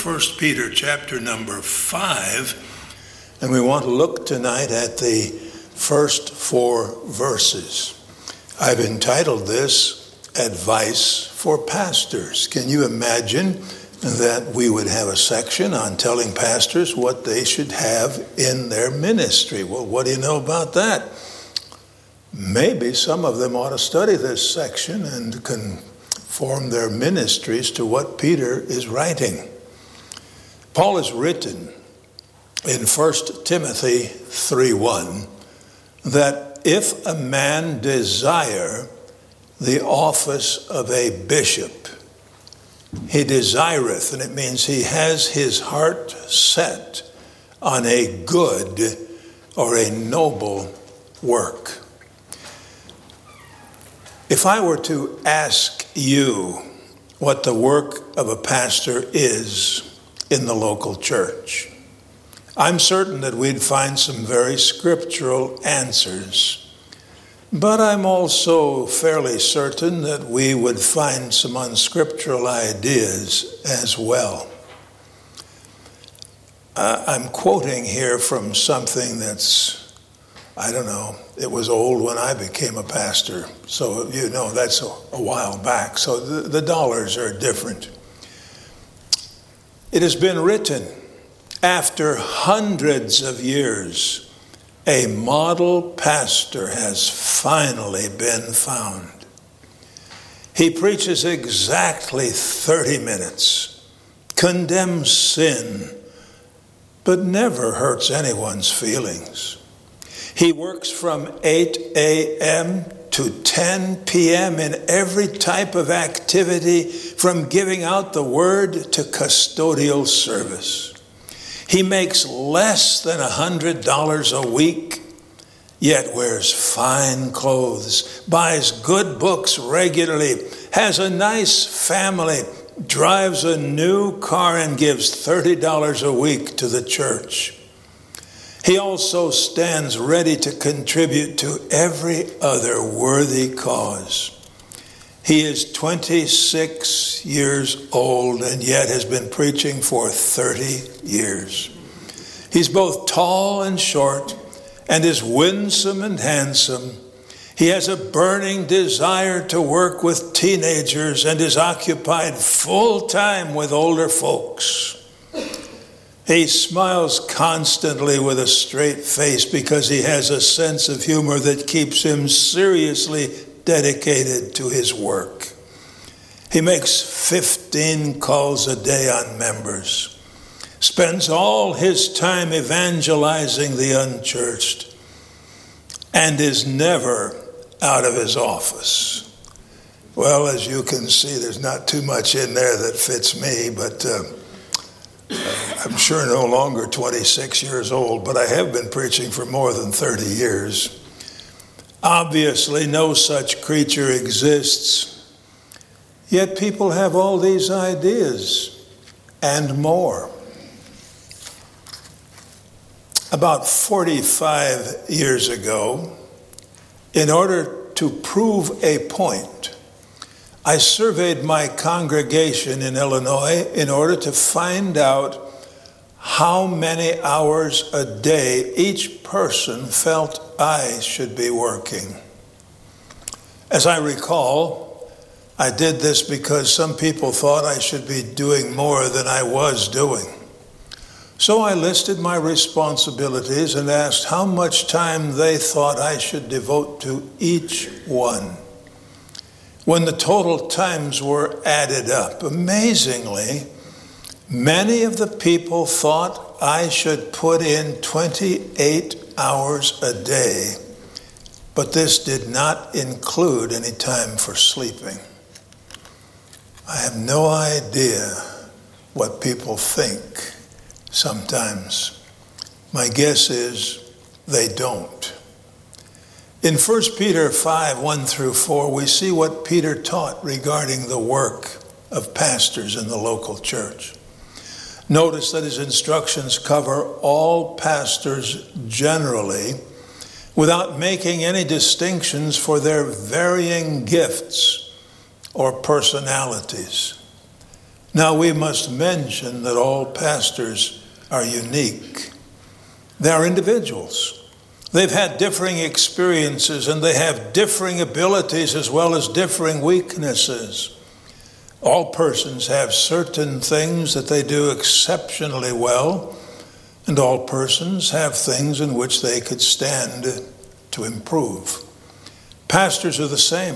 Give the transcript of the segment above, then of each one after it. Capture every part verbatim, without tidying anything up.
First Peter chapter number five, and we want to look tonight at the first four verses. I've entitled this, Advice for Pastors. Can you imagine that we would have a section on telling pastors what they should have in their ministry? Well, what do you know about that? Maybe some of them ought to study this section and conform their ministries to what Peter is writing. Paul has written in First Timothy three one that if a man desire the office of a bishop, he desireth, and it means he has his heart set on a good or a noble work. If I were to ask you what the work of a pastor is in the local church, I'm certain that we'd find some very scriptural answers. But I'm also fairly certain that we would find some unscriptural ideas as well. Uh, I'm quoting here from something that's, I don't know, it was old when I became a pastor. So, you know, that's a, a while back. So the, the dollars are different. It has been written, after hundreds of years, a model pastor has finally been found. He preaches exactly thirty minutes, condemns sin, but never hurts anyone's feelings. He works from eight a.m. to ten p.m. in every type of activity, from giving out the word to custodial service. He makes less than one hundred dollars a week, yet wears fine clothes, buys good books regularly, has a nice family, drives a new car, and gives thirty dollars a week to the church. He also stands ready to contribute to every other worthy cause. He is twenty-six years old and yet has been preaching for thirty years. He's both tall and short and is winsome and handsome. He has a burning desire to work with teenagers and is occupied full time with older folks. He smiles constantly with a straight face because he has a sense of humor that keeps him seriously dedicated to his work. He makes fifteen calls a day on members, spends all his time evangelizing the unchurched, and is never out of his office. Well, as you can see, there's not too much in there that fits me, but uh, I'm sure no longer twenty-six years old, but I have been preaching for more than thirty years. Obviously, no such creature exists, yet people have all these ideas and more. About forty-five years ago, in order to prove a point, I surveyed my congregation in Illinois in order to find out how many hours a day each person felt I should be working. As I recall, I did this because some people thought I should be doing more than I was doing. So I listed my responsibilities and asked how much time they thought I should devote to each one. When the total times were added up, amazingly, many of the people thought I should put in twenty-eight hours a day, but this did not include any time for sleeping. I have no idea what people think sometimes. My guess is they don't. In First Peter five, one through four, we see what Peter taught regarding the work of pastors in the local church. Notice that his instructions cover all pastors generally, without making any distinctions for their varying gifts or personalities. Now we must mention that all pastors are unique. They are individuals. They've had differing experiences and they have differing abilities as well as differing weaknesses. All persons have certain things that they do exceptionally well, and all persons have things in which they could stand to improve. Pastors are the same.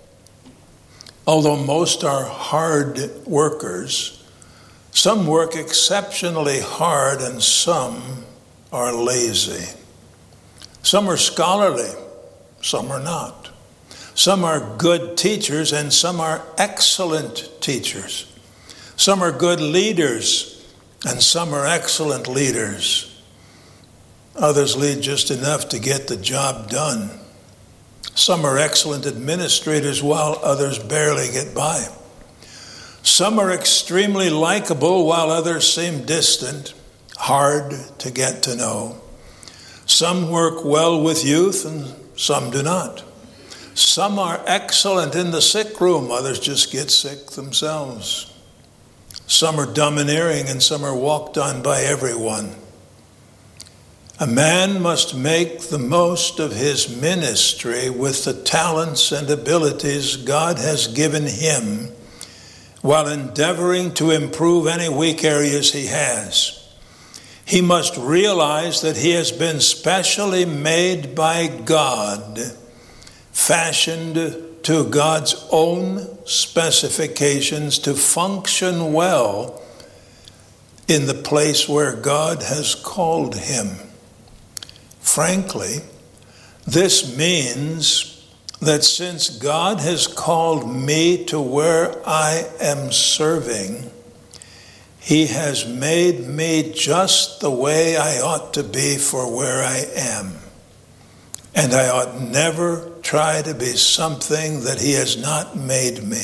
Although most are hard workers, some work exceptionally hard and some are lazy. Some are scholarly, some are not. Some are good teachers and some are excellent teachers. Some are good leaders and some are excellent leaders. Others lead just enough to get the job done. Some are excellent administrators while others barely get by. Some are extremely likable while others seem distant, hard to get to know. Some work well with youth and some do not. Some are excellent in the sick room, others just get sick themselves. Some are domineering and some are walked on by everyone. A man must make the most of his ministry with the talents and abilities God has given him while endeavoring to improve any weak areas he has. He must realize that he has been specially made by God, fashioned to God's own specifications to function well in the place where God has called him. Frankly, this means that since God has called me to where I am serving, he has made me just the way I ought to be for where I am. And I ought never try to be something that he has not made me.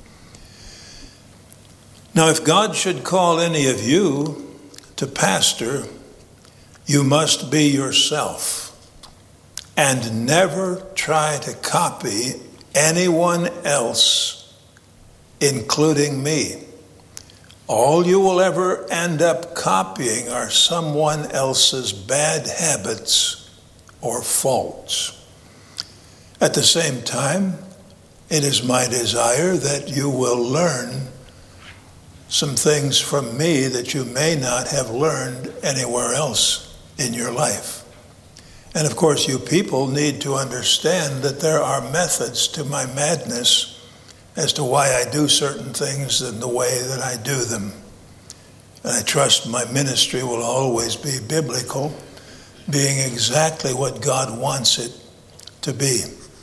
Now, if God should call any of you to pastor, you must be yourself and never try to copy anyone else, including me. All you will ever end up copying are someone else's bad habits or faults. At the same time, it is my desire that you will learn some things from me that you may not have learned anywhere else in your life. And of course, you people need to understand that there are methods to my madness as to why I do certain things in the way that I do them. And I trust my ministry will always be biblical, being exactly what God wants it to be.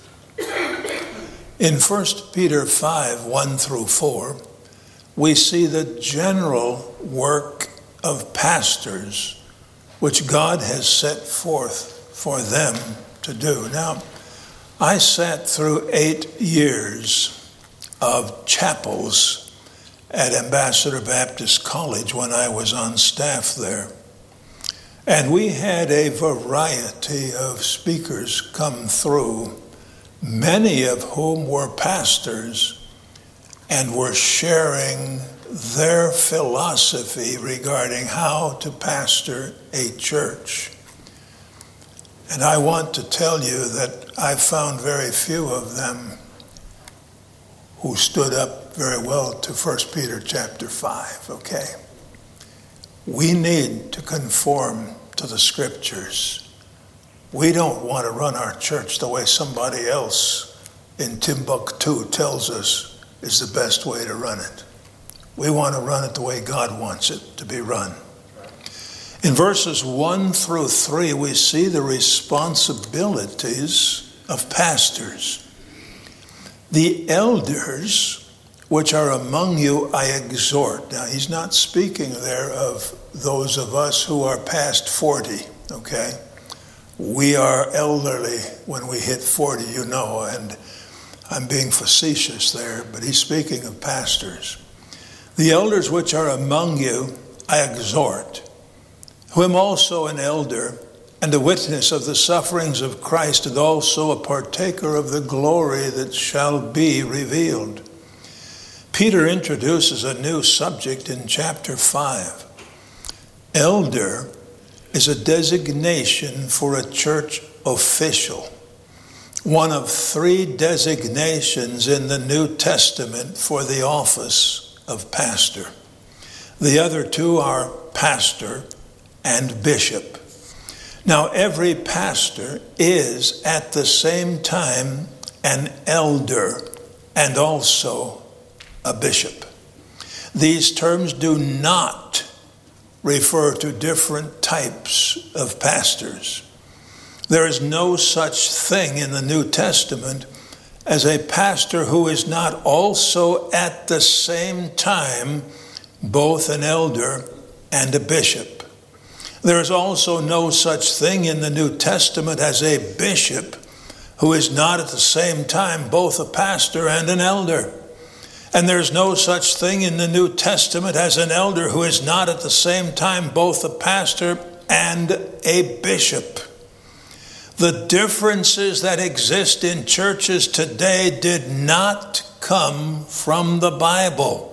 In First Peter five, one through four, we see the general work of pastors which God has set forth for them to do. Now, I sat through eight years of chapels at Ambassador Baptist College when I was on staff there. And we had a variety of speakers come through, many of whom were pastors and were sharing their philosophy regarding how to pastor a church. And I want to tell you that I found very few of them who stood up very well to First Peter chapter five, okay? We need to conform to the scriptures. We don't want to run our church the way somebody else in Timbuktu tells us is the best way to run it. We want to run it the way God wants it to be run. In verses one through three, we see the responsibilities of pastors. The elders which are among you I exhort. Now, he's not speaking there of those of us who are past forty, okay? We are elderly when we hit forty, you know, and I'm being facetious there, but he's speaking of pastors. The elders which are among you I exhort, who am also an elder and a witness of the sufferings of Christ, and also a partaker of the glory that shall be revealed. Peter introduces a new subject in chapter five. Elder is a designation for a church official, one of three designations in the New Testament for the office of pastor. The other two are pastor and bishop. Now, every pastor is at the same time an elder and also a bishop. These terms do not refer to different types of pastors. There is no such thing in the New Testament as a pastor who is not also at the same time both an elder and a bishop. There is also no such thing in the New Testament as a bishop who is not at the same time both a pastor and an elder. And there's no such thing in the New Testament as an elder who is not at the same time both a pastor and a bishop. The differences that exist in churches today did not come from the Bible.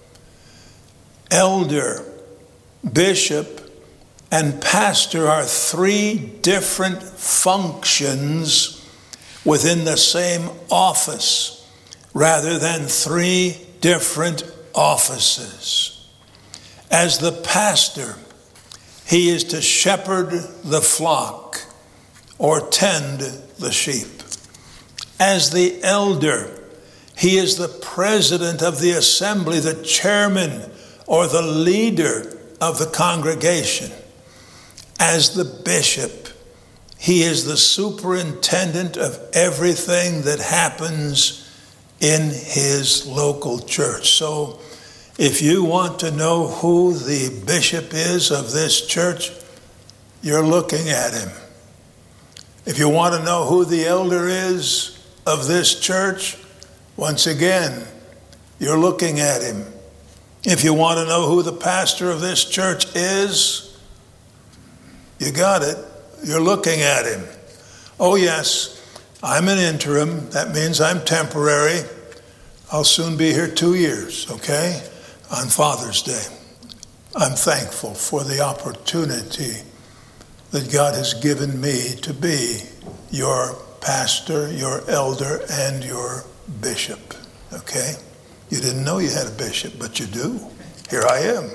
Elder, bishop, and pastor are three different functions within the same office, rather than three different offices. As the pastor, he is to shepherd the flock or tend the sheep. As the elder, he is the president of the assembly, the chairman or the leader of the congregation. As the bishop, he is the superintendent of everything that happens in his local church. So if you want to know who the bishop is of this church, you're looking at him. If you want to know who the elder is of this church, once again, you're looking at him. If you want to know who the pastor of this church is, you got it. You're looking at him. Oh yes, I'm an interim. That means I'm temporary. I'll soon be here two years, okay? On Father's Day. I'm thankful for the opportunity that God has given me to be your pastor, your elder, and your bishop, okay? You didn't know you had a bishop, but you do. Here I am.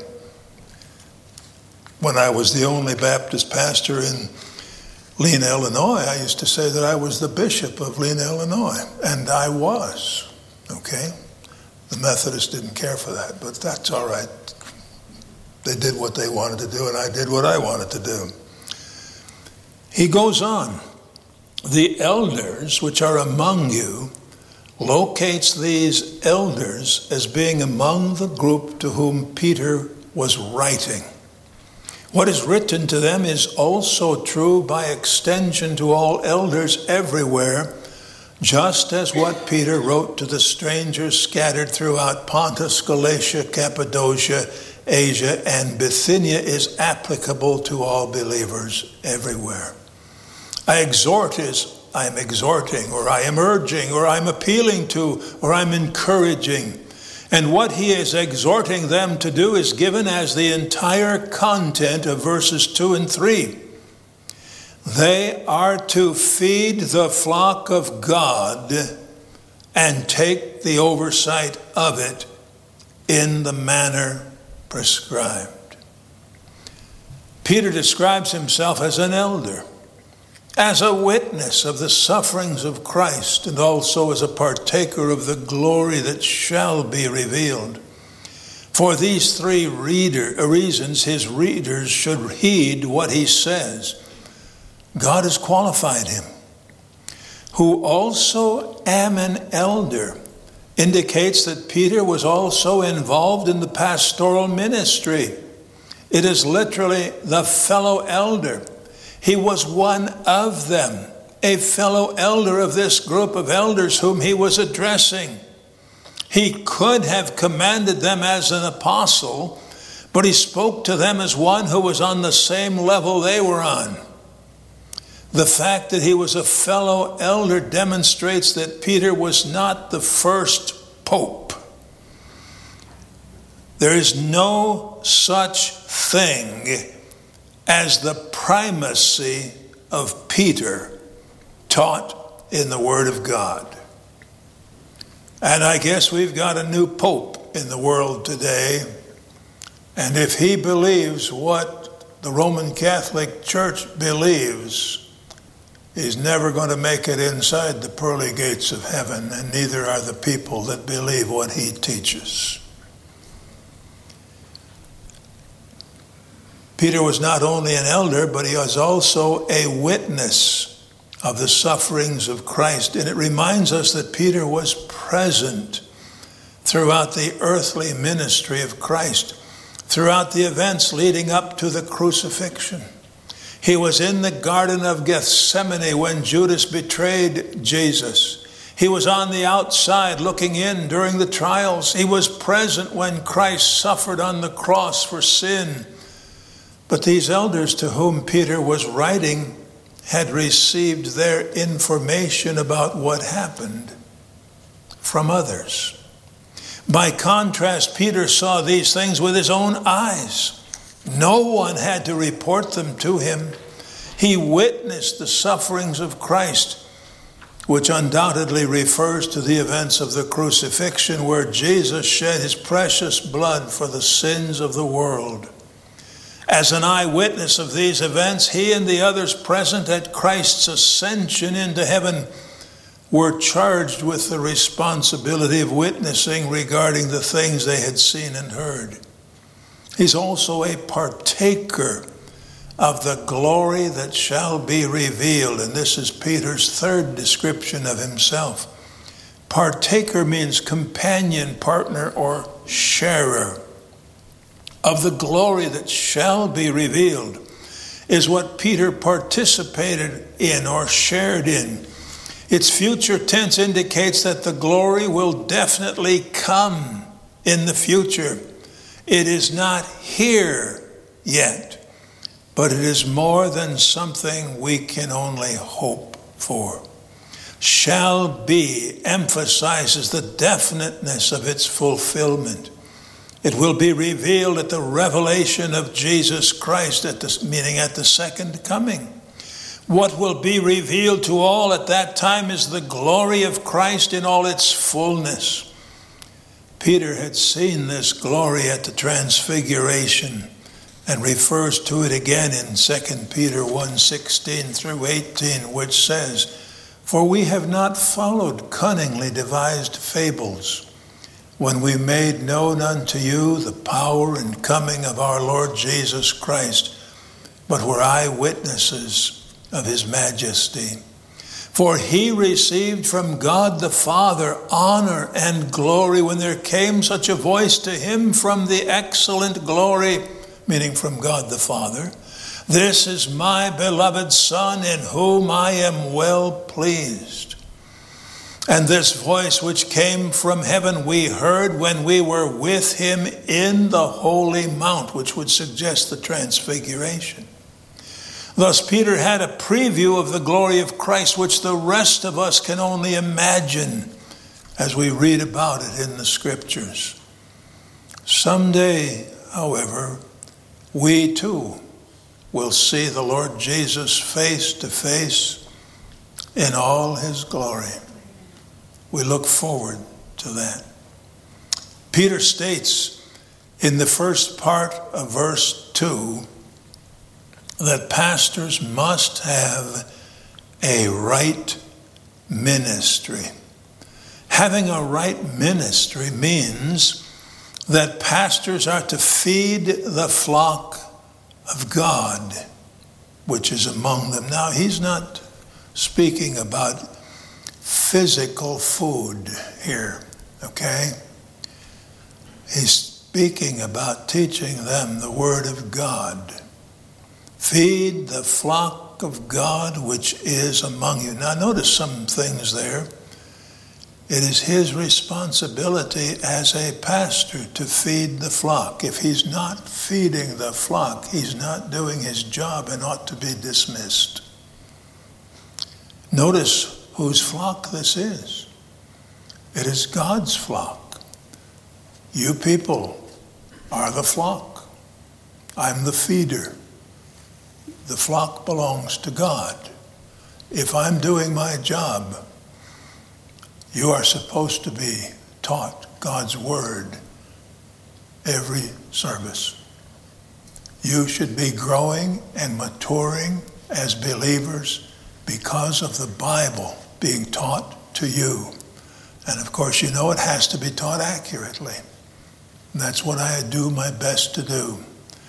When I was the only Baptist pastor in Lena, Illinois, I used to say that I was the bishop of Lena, Illinois, and I was, okay? The Methodists didn't care for that, but that's all right. They did what they wanted to do, and I did what I wanted to do. He goes on, the elders which are among you, locates these elders as being among the group to whom Peter was writing. What is written to them is also true by extension to all elders everywhere, just as what Peter wrote to the strangers scattered throughout Pontus, Galatia, Cappadocia, Asia, and Bithynia is applicable to all believers everywhere. I exhort is I am exhorting, or I am urging, or I'm appealing to, or I'm encouraging. And what he is exhorting them to do is given as the entire content of verses two and three. They are to feed the flock of God and take the oversight of it in the manner prescribed. Peter describes himself as an elder, as a witness of the sufferings of Christ, and also as a partaker of the glory that shall be revealed. For these three reader, reasons, his readers should heed what he says. God has qualified him. Who also am an elder, indicates that Peter was also involved in the pastoral ministry. It is literally the fellow elder. He was one of them, a fellow elder of this group of elders whom he was addressing. He could have commanded them as an apostle, but he spoke to them as one who was on the same level they were on. The fact that he was a fellow elder demonstrates that Peter was not the first pope. There is no such thing as the primacy of Peter taught in the Word of God. And I guess we've got a new pope in the world today. And if he believes what the Roman Catholic Church believes, he's never going to make it inside the pearly gates of heaven, and neither are the people that believe what he teaches. Peter was not only an elder, but he was also a witness of the sufferings of Christ. And it reminds us that Peter was present throughout the earthly ministry of Christ, throughout the events leading up to the crucifixion. He was in the Garden of Gethsemane when Judas betrayed Jesus. He was on the outside looking in during the trials. He was present when Christ suffered on the cross for sin. But these elders to whom Peter was writing had received their information about what happened from others. By contrast, Peter saw these things with his own eyes. No one had to report them to him. He witnessed the sufferings of Christ, which undoubtedly refers to the events of the crucifixion, where Jesus shed his precious blood for the sins of the world. As an eyewitness of these events, he and the others present at Christ's ascension into heaven were charged with the responsibility of witnessing regarding the things they had seen and heard. He's also a partaker of the glory that shall be revealed. And this is Peter's third description of himself. Partaker means companion, partner, or sharer. Of the glory that shall be revealed is what Peter participated in or shared in. Its future tense indicates that the glory will definitely come in the future. It is not here yet, but it is more than something we can only hope for. Shall be emphasizes the definiteness of its fulfillment. It will be revealed at the revelation of Jesus Christ, at the, meaning at the second coming. What will be revealed to all at that time is the glory of Christ in all its fullness. Peter had seen this glory at the transfiguration and refers to it again in Second Peter one sixteen through eighteen, which says, "For we have not followed cunningly devised fables, when we made known unto you the power and coming of our Lord Jesus Christ, but were eyewitnesses of his majesty. For he received from God the Father honor and glory when there came such a voice to him from the excellent glory," meaning from God the Father, "This is my beloved Son, in whom I am well pleased." And this voice which came from heaven we heard when we were with him in the holy mount, which would suggest the transfiguration. Thus Peter had a preview of the glory of Christ, which the rest of us can only imagine as we read about it in the scriptures. Someday, however, we too will see the Lord Jesus face to face in all his glory. We look forward to that. Peter states in the first part of verse two that pastors must have a right ministry. Having a right ministry means that pastors are to feed the flock of God, which is among them. Now, he's not speaking about physical food here, okay? He's speaking about teaching them the Word of God. Feed the flock of God which is among you. Now notice some things there. It is his responsibility as a pastor to feed the flock. If he's not feeding the flock, he's not doing his job and ought to be dismissed. Notice whose flock this is. It is God's flock. You people are the flock. I'm the feeder. The flock belongs to God. If I'm doing my job, you are supposed to be taught God's word every service. You should be growing and maturing as believers because of the Bible being taught to you. And of course, you know it has to be taught accurately. And that's what I do my best to do.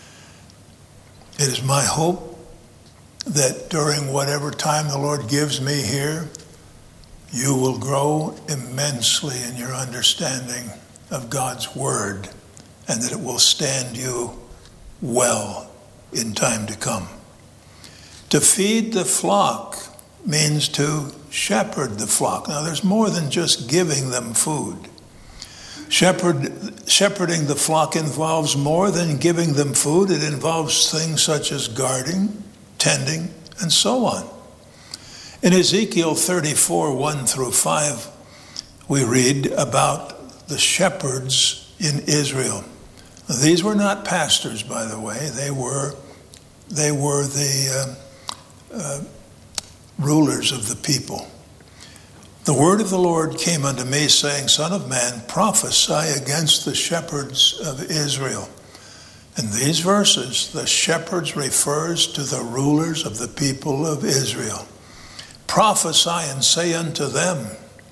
It is my hope that during whatever time the Lord gives me here, you will grow immensely in your understanding of God's word, and that it will stand you well in time to come. To feed the flock means to shepherd the flock. Now, there's more than just giving them food. Shepherd, shepherding the flock involves more than giving them food. It involves things such as guarding, tending, and so on. In Ezekiel thirty-four, one through five, we read about the shepherds in Israel. These were not pastors, by the way. They were, they were the uh, uh, rulers of the people. The word of the Lord came unto me, saying, Son of man, prophesy against the shepherds of Israel. In these verses, the shepherds refers to the rulers of the people of Israel. Prophesy and say unto them,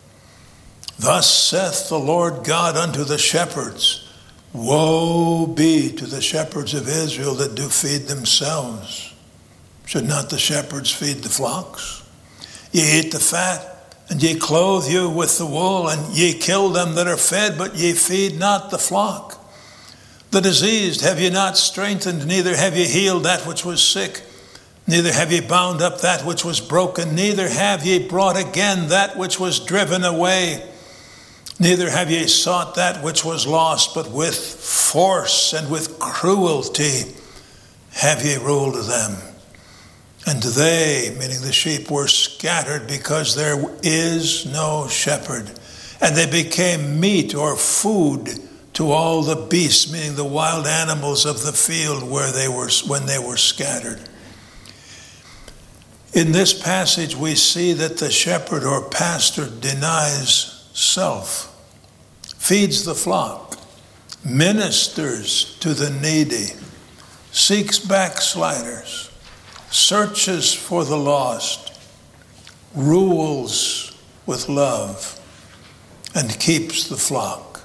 Thus saith the Lord God unto the shepherds, Woe be to the shepherds of Israel that do feed themselves. Should not the shepherds feed the flocks? Ye eat the fat, and ye clothe you with the wool, and ye kill them that are fed, but ye feed not the flock. The diseased have ye not strengthened, neither have ye healed that which was sick, neither have ye bound up that which was broken, neither have ye brought again that which was driven away, neither have ye sought that which was lost, but with force and with cruelty have ye ruled them. And they, meaning the sheep, were scattered because there is no shepherd. And they became meat or food to all the beasts, meaning the wild animals of the field where they were when they were scattered. In this passage, we see that the shepherd or pastor denies self, feeds the flock, ministers to the needy, seeks backsliders, searches for the lost, rules with love, and keeps the flock.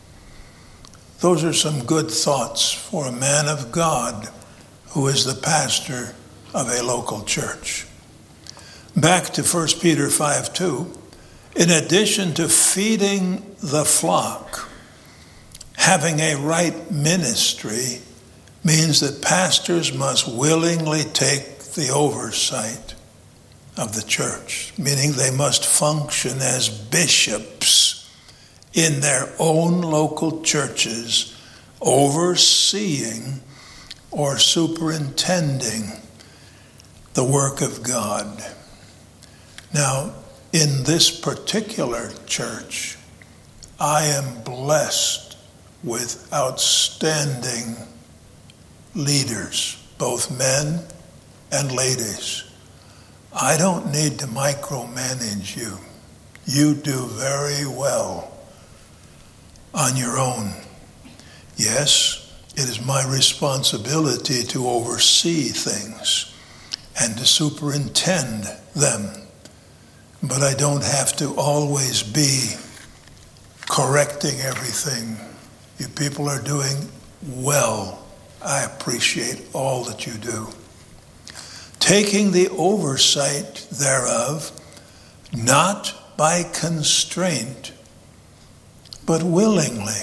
Those are some good thoughts for a man of God who is the pastor of a local church. Back to First Peter five two, in addition to feeding the flock, having a right ministry means that pastors must willingly take the oversight of the church, meaning they must function as bishops in their own local churches, overseeing or superintending the work of God. Now, in this particular church, I am blessed with outstanding leaders, both men and ladies. I don't need to micromanage you. You do very well on your own. Yes, it is my responsibility to oversee things and to superintend them, but I don't have to always be correcting everything. You people are doing well. I appreciate all that you do. Taking the oversight thereof, not by constraint, but willingly.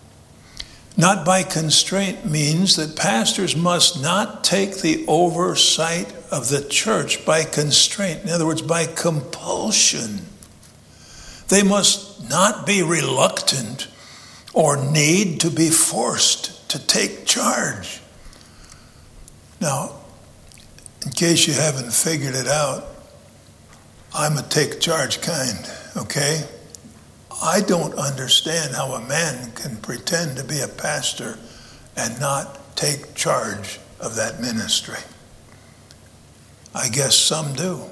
Not by constraint means that pastors must not take the oversight of the church by constraint. In other words, by compulsion. They must not be reluctant or need to be forced to take charge. Now, in case you haven't figured it out, I'm a take charge kind, okay? I don't understand how a man can pretend to be a pastor and not take charge of that ministry. I guess some do.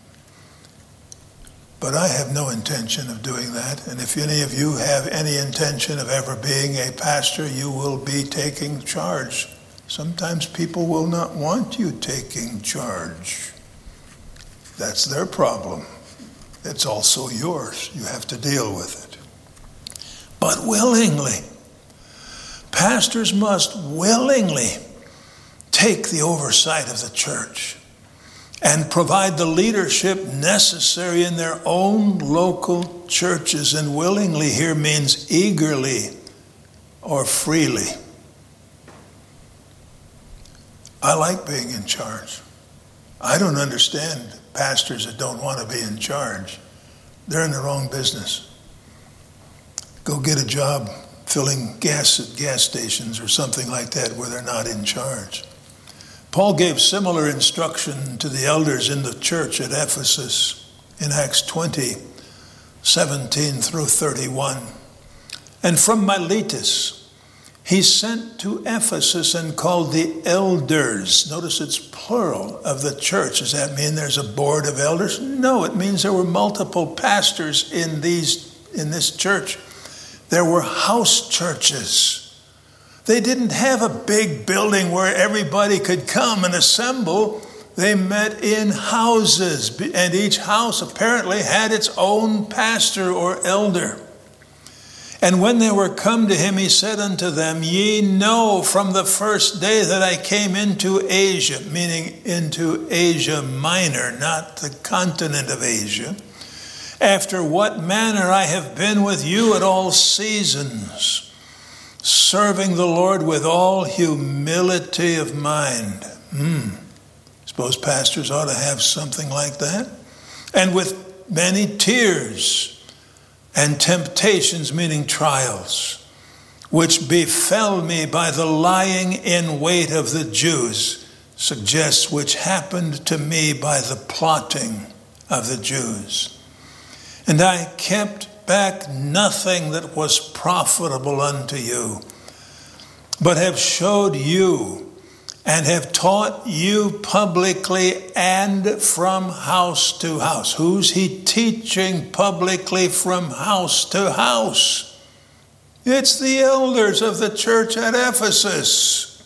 But I have no intention of doing that. And if any of you have any intention of ever being a pastor, you will be taking charge. Sometimes people will not want you taking charge. That's their problem. It's also yours. You have to deal with it. But willingly. Pastors must willingly take the oversight of the church and provide the leadership necessary in their own local churches. And willingly here means eagerly or freely. I like being in charge. I don't understand pastors that don't want to be in charge. They're in the wrong business. Go get a job filling gas at gas stations or something like that where they're not in charge. Paul gave similar instruction to the elders in the church at Ephesus in Acts twenty, seventeen through thirty-one. And from Miletus, he sent to Ephesus and called the elders. Notice it's plural of the church. Does that mean there's a board of elders? No, it means there were multiple pastors in these in this church. There were house churches. They didn't have a big building where everybody could come and assemble. They met in houses, and each house apparently had its own pastor or elder. And when they were come to him, he said unto them, Ye know from the first day that I came into Asia, meaning into Asia Minor, not the continent of Asia, after what manner I have been with you at all seasons, serving the Lord with all humility of mind. Hmm. Suppose pastors ought to have something like that. And with many tears and temptations, meaning trials, which befell me by the lying in wait of the Jews, suggests which happened to me by the plotting of the Jews. And I kept back nothing that was profitable unto you, but have showed you and have taught you publicly and from house to house. Who's he teaching publicly from house to house? It's the elders of the church at Ephesus.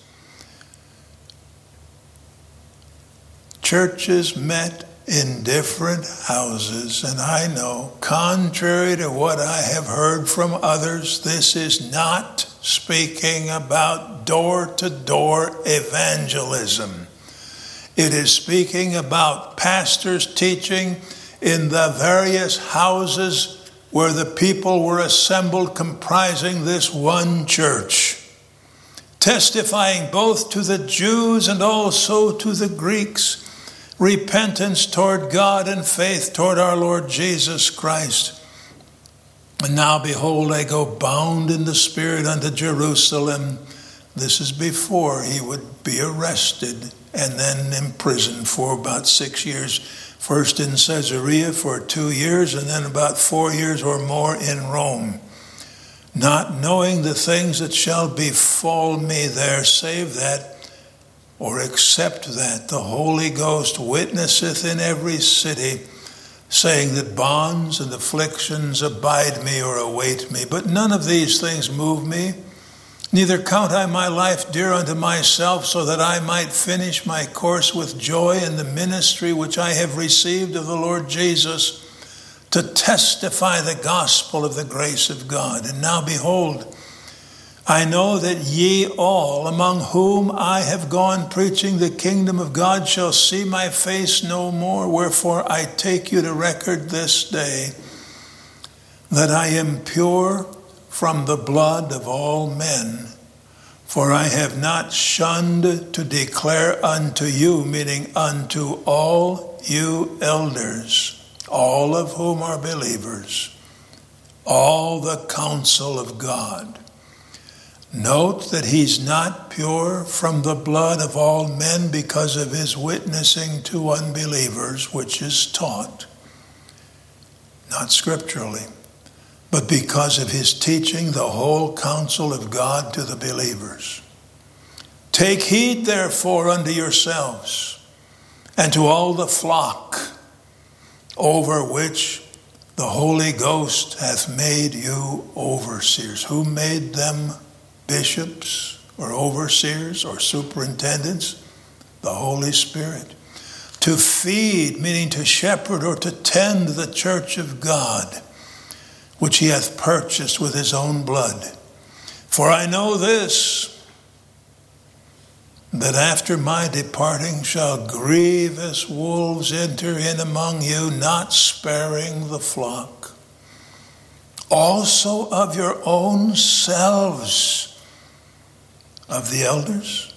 Churches met in different houses, and I know, contrary to what I have heard from others, this is not speaking about door-to-door evangelism. It is speaking about pastors teaching in the various houses where the people were assembled comprising this one church, testifying both to the Jews and also to the Greeks, repentance toward God and faith toward our Lord Jesus Christ. And now behold, I go bound in the Spirit unto Jerusalem. This is before he would be arrested and then imprisoned for about six years. First in Caesarea for two years and then about four years or more in Rome. Not knowing the things that shall befall me there, save that, or except that the Holy Ghost witnesseth in every city, saying that bonds and afflictions abide me or await me. But none of these things move me, neither count I my life dear unto myself, so that I might finish my course with joy in the ministry which I have received of the Lord Jesus, to testify the gospel of the grace of God. And now behold, I know that ye all, among whom I have gone preaching the kingdom of God, shall see my face no more. Wherefore I take you to record this day, that I am pure from the blood of all men. For I have not shunned to declare unto you, meaning unto all you elders, all of whom are believers, all the counsel of God. Note that he's not pure from the blood of all men because of his witnessing to unbelievers, which is taught, not scripturally, but because of his teaching the whole counsel of God to the believers. Take heed therefore unto yourselves and to all the flock over which the Holy Ghost hath made you overseers. Who made them bishops or overseers or superintendents? The Holy Spirit. To feed, meaning to shepherd or to tend the church of God, which he hath purchased with his own blood. For I know this, that after my departing shall grievous wolves enter in among you, not sparing the flock. Also of your own selves, of the elders,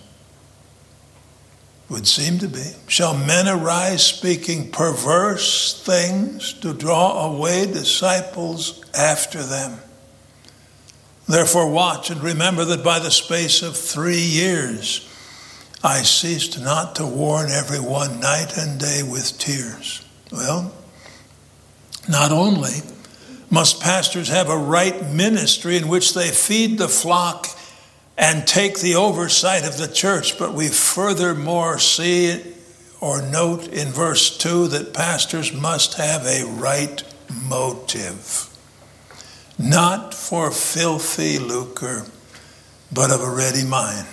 would seem to be, shall men arise speaking perverse things to draw away disciples after them. Therefore watch and remember that by the space of three years I ceased not to warn everyone night and day with tears. Well, not only must pastors have a right ministry in which they feed the flock and take the oversight of the church, but we furthermore see or note in verse two that pastors must have a right motive, not for filthy lucre, but of a ready mind.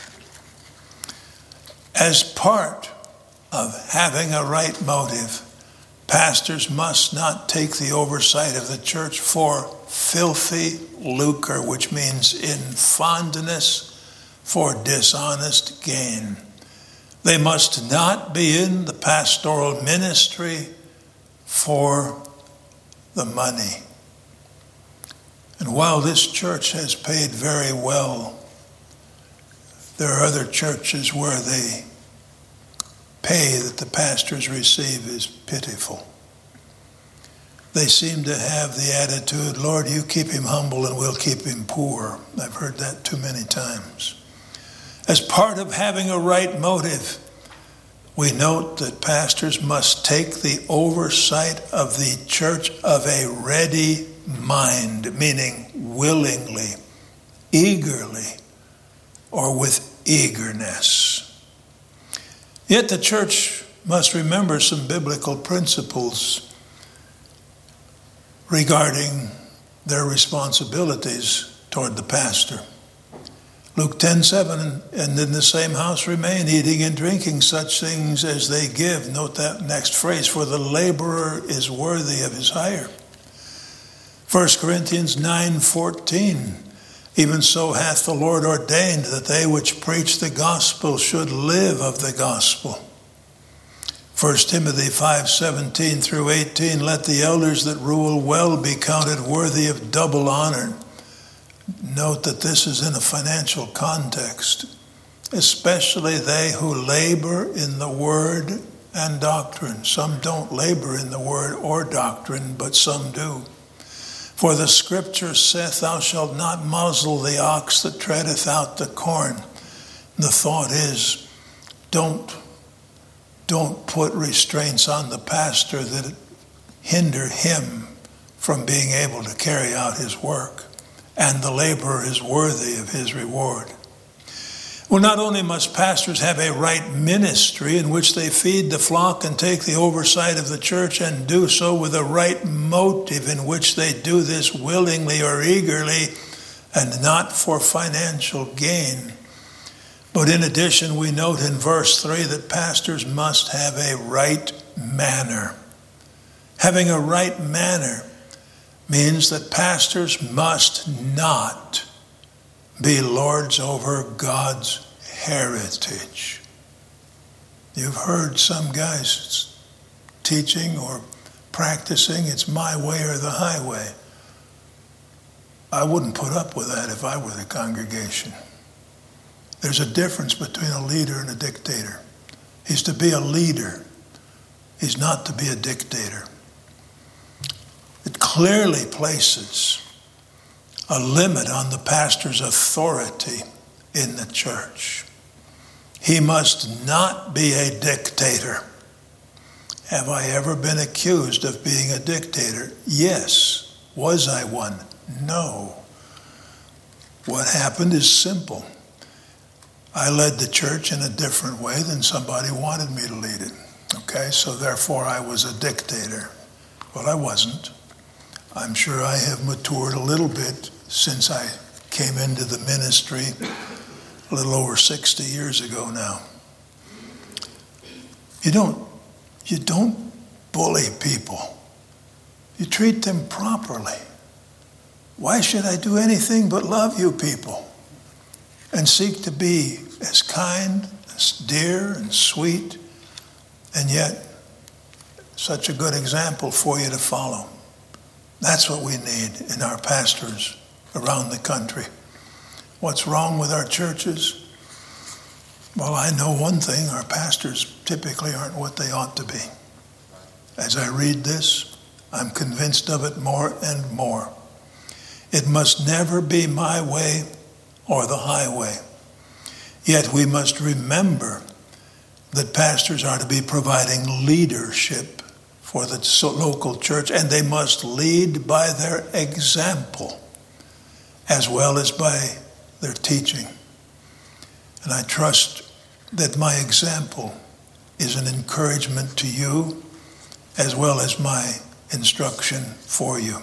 As part of having a right motive, pastors must not take the oversight of the church for filthy lucre, which means in fondness for dishonest gain. They must not be in the pastoral ministry for the money. And while this church has paid very well, there are other churches where the pay that the pastors receive is pitiful. They seem to have the attitude, Lord, you keep him humble and we'll keep him poor. I've heard that too many times. As part of having a right motive, we note that pastors must take the oversight of the church of a ready mind, meaning willingly, eagerly, or with eagerness. Yet the church must remember some biblical principles regarding their responsibilities toward the pastor. Luke ten seven, and in the same house remain, eating and drinking such things as they give. Note that next phrase, for the laborer is worthy of his hire. First Corinthians nine fourteen, even so hath the Lord ordained that they which preach the gospel should live of the gospel. First Timothy five seventeen through eighteen, let the elders that rule well be counted worthy of double honor. Note that this is in a financial context, especially they who labor in the word and doctrine. Some don't labor in the word or doctrine, but some do. For the scripture saith, thou shalt not muzzle the ox that treadeth out the corn. The thought is, don't, don't put restraints on the pastor that hinder him from being able to carry out his work. And the laborer is worthy of his reward. Well, not only must pastors have a right ministry in which they feed the flock and take the oversight of the church and do so with a right motive in which they do this willingly or eagerly and not for financial gain. But in addition, we note in verse three that pastors must have a right manner. Having a right manner means that pastors must not be lords over God's heritage. You've heard some guys teaching or practicing, it's my way or the highway. I wouldn't put up with that if I were the congregation. There's a difference between a leader and a dictator. He's to be a leader. He's not to be a dictator. It clearly places a limit on the pastor's authority in the church. He must not be a dictator. Have I ever been accused of being a dictator? Yes. Was I one? No. What happened is simple. I led the church in a different way than somebody wanted me to lead it. Okay, so therefore I was a dictator. Well, I wasn't. I'm sure I have matured a little bit since I came into the ministry a little over sixty years ago now. You don't, you don't bully people. You treat them properly. Why should I do anything but love you people and seek to be as kind, as dear and sweet, and yet such a good example for you to follow? That's what we need in our pastors around the country. What's wrong with our churches? Well, I know one thing. Our pastors typically aren't what they ought to be. As I read this, I'm convinced of it more and more. It must never be my way or the highway. Yet we must remember that pastors are to be providing leadership for the local church, and they must lead by their example as well as by their teaching. And I trust that my example is an encouragement to you as well as my instruction for you.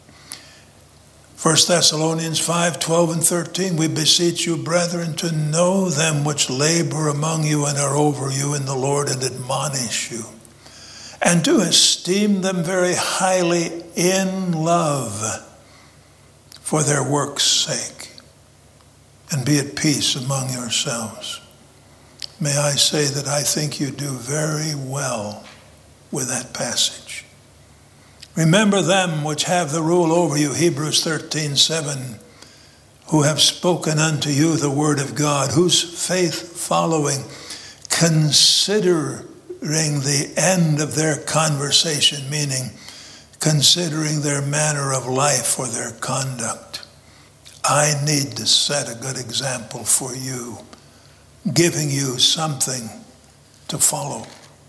First Thessalonians five, twelve and thirteen, we beseech you, brethren, to know them which labor among you and are over you in the Lord and admonish you, and to esteem them very highly in love for their work's sake, and be at peace among yourselves. May I say that I think you do very well with that passage. Remember them which have the rule over you, Hebrews thirteen, seven, who have spoken unto you the word of God, whose faith following, considering the end of their conversation, meaning considering their manner of life or their conduct. I need to set a good example for you, giving you something to follow,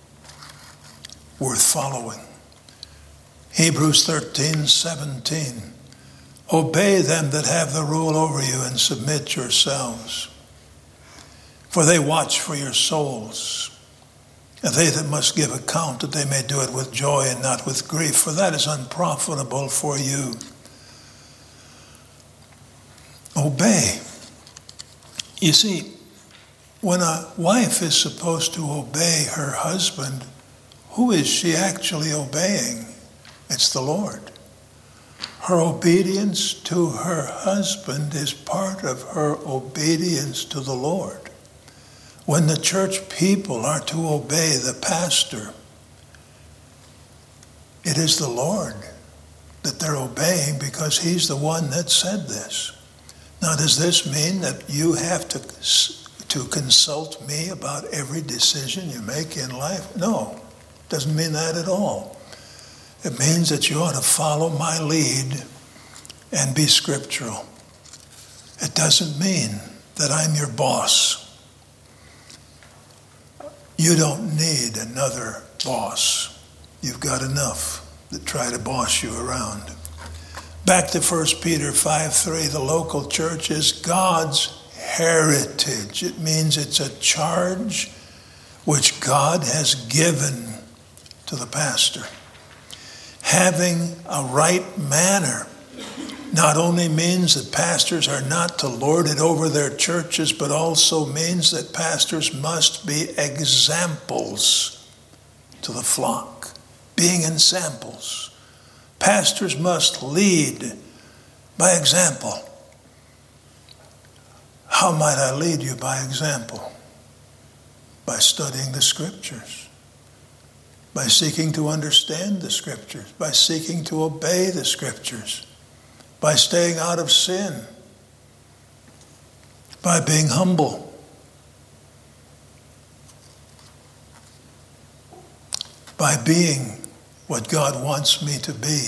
worth following. Hebrews thirteen, seventeen. Obey them that have the rule over you and submit yourselves. For they watch for your souls. And they that must give account, that they may do it with joy and not with grief, for that is unprofitable for you. Obey. You see, when a wife is supposed to obey her husband, who is she actually obeying? It's the Lord. Her obedience to her husband is part of her obedience to the Lord. When the church people are to obey the pastor, it is the Lord that they're obeying because he's the one that said this. Now, does this mean that you have to, to consult me about every decision you make in life? No, it doesn't mean that at all. It means that you ought to follow my lead and be scriptural. It doesn't mean that I'm your boss. You don't need another boss. You've got enough that try to boss you around. Back to First Peter five, three, the local church is God's heritage. It means it's a charge which God has given to the pastor. Having a right manner not only means that pastors are not to lord it over their churches, but also means that pastors must be examples to the flock. Being examples. Pastors must lead by example. How might I lead you by example? By studying the scriptures. By seeking to understand the scriptures. By seeking to obey the scriptures. By staying out of sin. By being humble. By being what God wants me to be.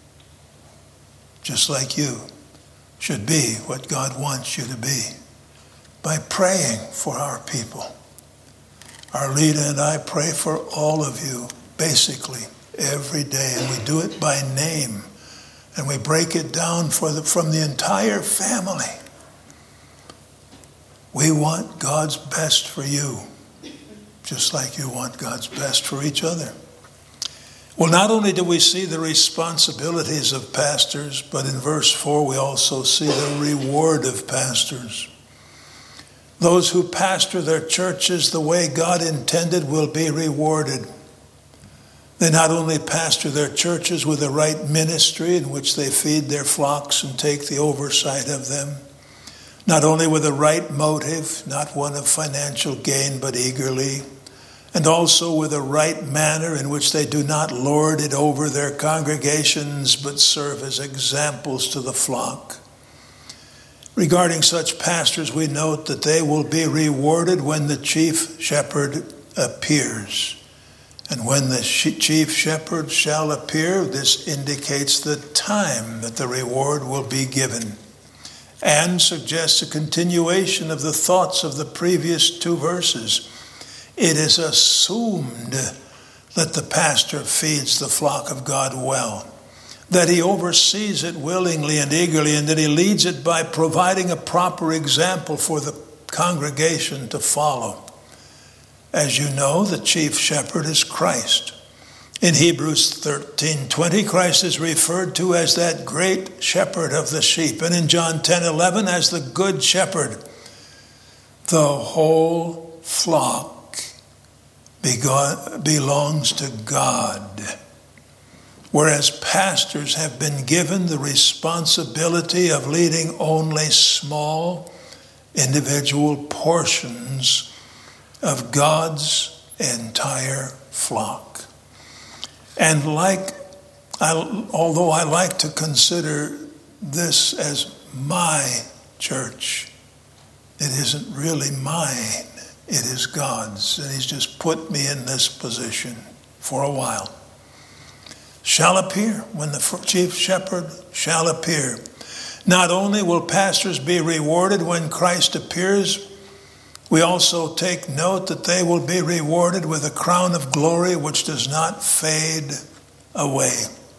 Just like you should be what God wants you to be. By praying for our people. Arlita and I pray for all of you, basically, every day. And we do it by name. And we break it down for the, from the entire family. We want God's best for you, just like you want God's best for each other. Well, not only do we see the responsibilities of pastors, but in verse four we also see the reward of pastors. Those who pastor their churches the way God intended will be rewarded. They not only pastor their churches with the right ministry in which they feed their flocks and take the oversight of them, not only with the right motive, not one of financial gain, but eagerly, and also with a right manner in which they do not lord it over their congregations, but serve as examples to the flock. Regarding such pastors, we note that they will be rewarded when the chief shepherd appears. And when the chief shepherd shall appear, this indicates the time that the reward will be given, and suggests a continuation of the thoughts of the previous two verses. It is assumed that the pastor feeds the flock of God well, that he oversees it willingly and eagerly, and that he leads it by providing a proper example for the congregation to follow. As you know, the chief shepherd is Christ. In Hebrews thirteen twenty, Christ is referred to as that great shepherd of the sheep, and in John ten eleven as the good shepherd. The whole flock belongs to God, whereas pastors have been given the responsibility of leading only small individual portions of God's entire flock. And like, I, although I like to consider this as my church, it isn't really mine, it is God's, and he's just put me in this position for a while. Shall appear, when the chief shepherd shall appear. Not only will pastors be rewarded when Christ appears, we also take note that they will be rewarded with a crown of glory which does not fade away.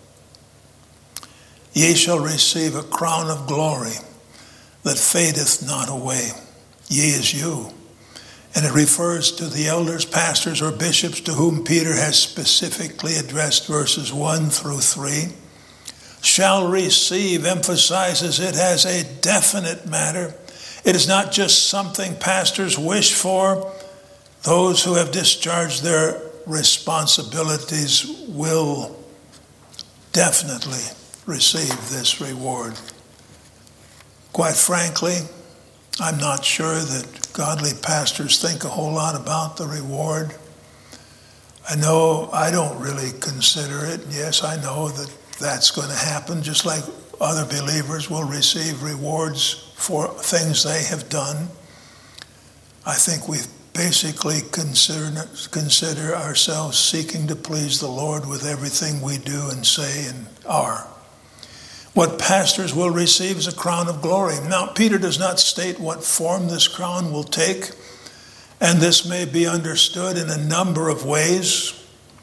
Ye shall receive a crown of glory that fadeth not away. Ye is you. And it refers to the elders, pastors, or bishops to whom Peter has specifically addressed verses one through three. Shall receive emphasizes it as a definite matter. It is not just something pastors wish for. Those who have discharged their responsibilities will definitely receive this reward. Quite frankly, I'm not sure that godly pastors think a whole lot about the reward. I know I don't really consider it. Yes, I know that that's going to happen, just like other believers will receive rewards for things they have done. I think we basically consider, consider ourselves seeking to please the Lord with everything we do and say and are. What pastors will receive is a crown of glory. Now, Peter does not state what form this crown will take, and this may be understood in a number of ways.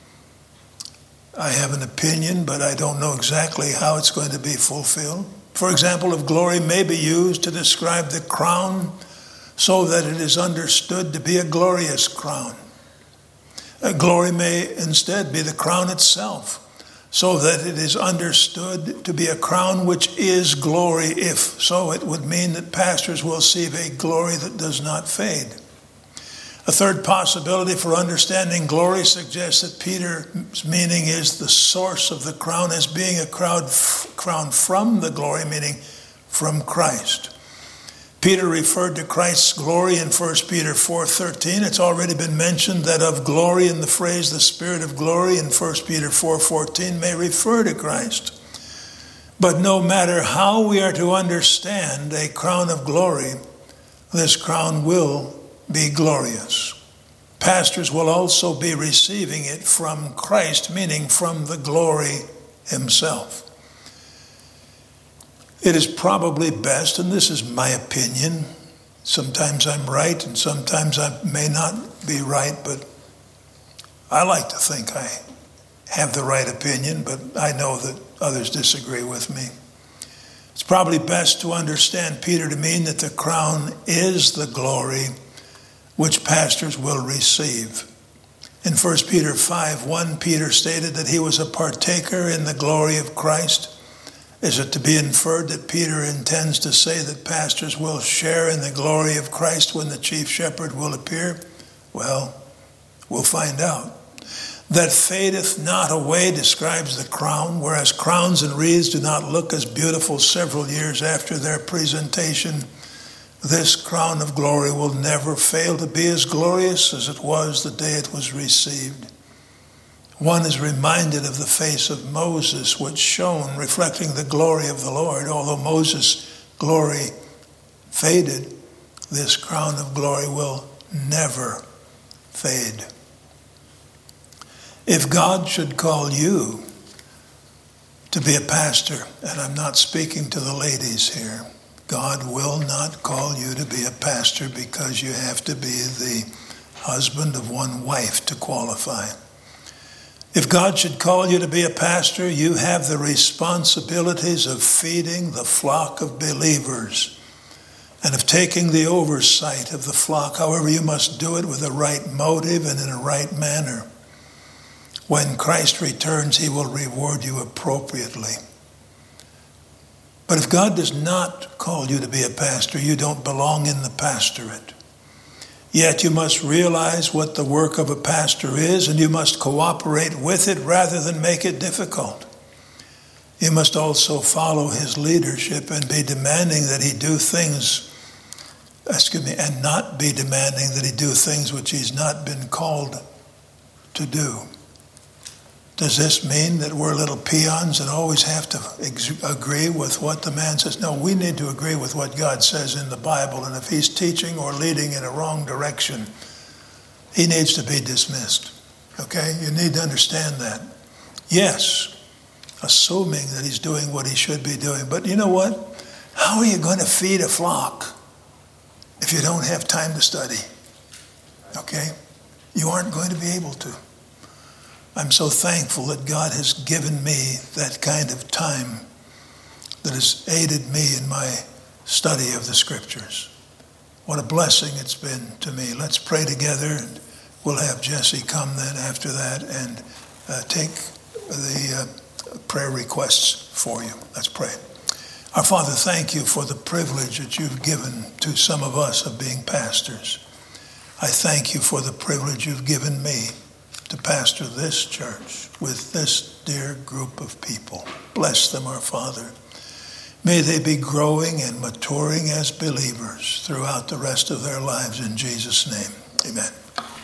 I have an opinion, but I don't know exactly how it's going to be fulfilled. For example, if glory may be used to describe the crown so that it is understood to be a glorious crown. A glory may instead be the crown itself, so that it is understood to be a crown which is glory. If so, it would mean that pastors will receive a glory that does not fade. A third possibility for understanding glory suggests that Peter's meaning is the source of the crown as being a crown from the glory, meaning from Christ. Peter referred to Christ's glory in First Peter four thirteen. It's already been mentioned that of glory in the phrase the Spirit of glory in First Peter four fourteen may refer to Christ. But no matter how we are to understand a crown of glory, this crown will be glorious. Pastors will also be receiving it from Christ, meaning from the glory himself. It is probably best, and this is my opinion, sometimes I'm right and sometimes I may not be right, but I like to think I have the right opinion, but I know that others disagree with me. It's probably best to understand Peter to mean that the crown is the glory which pastors will receive. In First Peter five one, Peter stated that he was a partaker in the glory of Christ. Is it to be inferred that Peter intends to say that pastors will share in the glory of Christ when the chief shepherd will appear? Well, we'll find out. That fadeth not away describes the crown, whereas crowns and wreaths do not look as beautiful several years after their presentation. This crown of glory will never fail to be as glorious as it was the day it was received. One is reminded of the face of Moses, which shone, reflecting the glory of the Lord. Although Moses' glory faded, this crown of glory will never fade. If God should call you to be a pastor, and I'm not speaking to the ladies here, God will not call you to be a pastor because you have to be the husband of one wife to qualify. If God should call you to be a pastor, you have the responsibilities of feeding the flock of believers and of taking the oversight of the flock. However, you must do it with the right motive and in a right manner. When Christ returns, he will reward you appropriately. But if God does not call you to be a pastor, you don't belong in the pastorate. Yet you must realize what the work of a pastor is, and you must cooperate with it rather than make it difficult. You must also follow his leadership and be demanding that he do things, excuse me, and not be demanding that he do things which he's not been called to do. Does this mean that we're little peons and always have to ex- agree with what the man says? No, we need to agree with what God says in the Bible. And if he's teaching or leading in a wrong direction, he needs to be dismissed. Okay? You need to understand that. Yes, assuming that he's doing what he should be doing. But you know what? How are you going to feed a flock if you don't have time to study? Okay? You aren't going to be able to. I'm so thankful that God has given me that kind of time that has aided me in my study of the scriptures. What a blessing it's been to me. Let's pray together, and we'll have Jesse come then after that and uh, take the uh, prayer requests for you. Let's pray. Our Father, thank you for the privilege that you've given to some of us of being pastors. I thank you for the privilege you've given me to pastor this church with this dear group of people. Bless them, our Father. May they be growing and maturing as believers throughout the rest of their lives in Jesus' name. Amen.